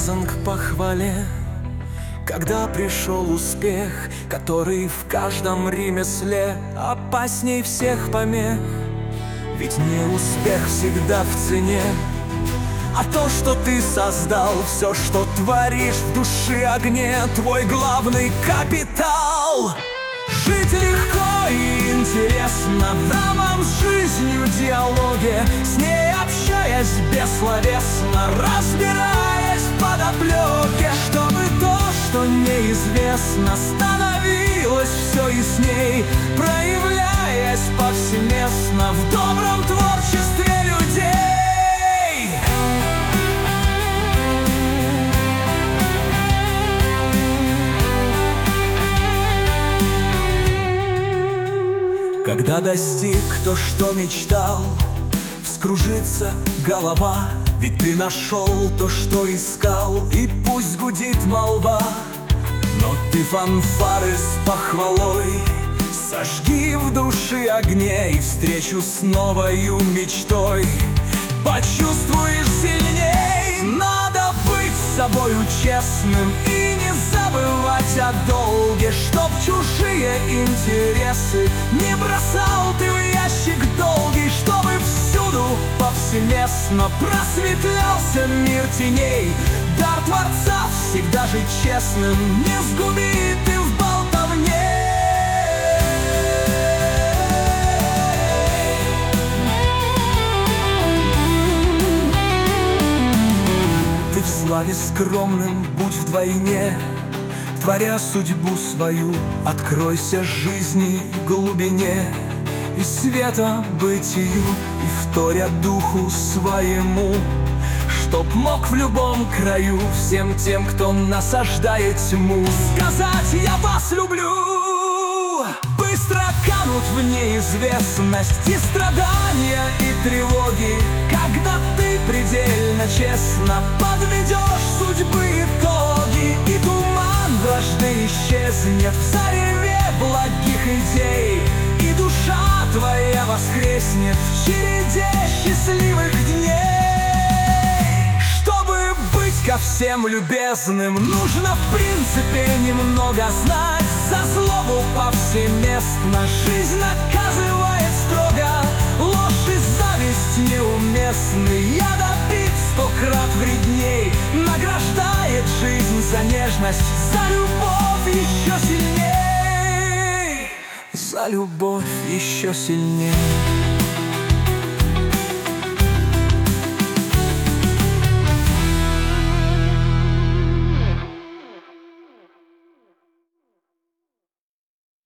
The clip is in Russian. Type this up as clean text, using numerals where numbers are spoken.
привязан к похвале. Когда пришел успех, который в каждом ремесле опасней всех помех, ведь не успех всегда в цене, а то, что ты создал, все, что творишь в душе огне, твой главный капитал. Жить легко и интересно в новом с жизнью диалоге, с ней общаясь бессловесно, разбираясь в подоплеке, чтобы то, что неизвестно, становилось все ясней, проявляясь повсеместно в добром творчестве людей. Когда достиг то, что мечтал, вскружится голова, ведь ты нашел то, что искал, и пусть гудит молва, но ты фанфары с похвалой сожги в душе огне, и встречу с новою мечтой почувствуешь сильней. Надо быть с собою честным и не забывать о долге, чтоб чужие интересы не бросал ты в ящик долгий, чтобы всюду повсеместно просветлялся мир теней. Дар Творца всегда жить честным не сгуби ты в болтовне. Ты в славе скромным будь вдвойне, творя судьбу свою, откройся жизни глубине и света бытию, и вторя духу своему, чтоб мог в любом краю всем тем, кто насаждает тьму, сказать: я вас люблю. Быстро канут в неизвестность и страдания, и тревоги, когда ты предельно честно подведешь судьбы итоги, и туман вражды исчезнет в зареве благих идей, и душа твоя воскреснет в череде счастливых дней. Чтобы быть ко всем любезным, нужно в принципе немного знать. За злобу повсеместно жизнь наказывает строго, ложь и зависть неуместны, ядовит 100 крат вредней, награждает жизнь за нежность, за любовь еще сильней, за любовь еще сильней.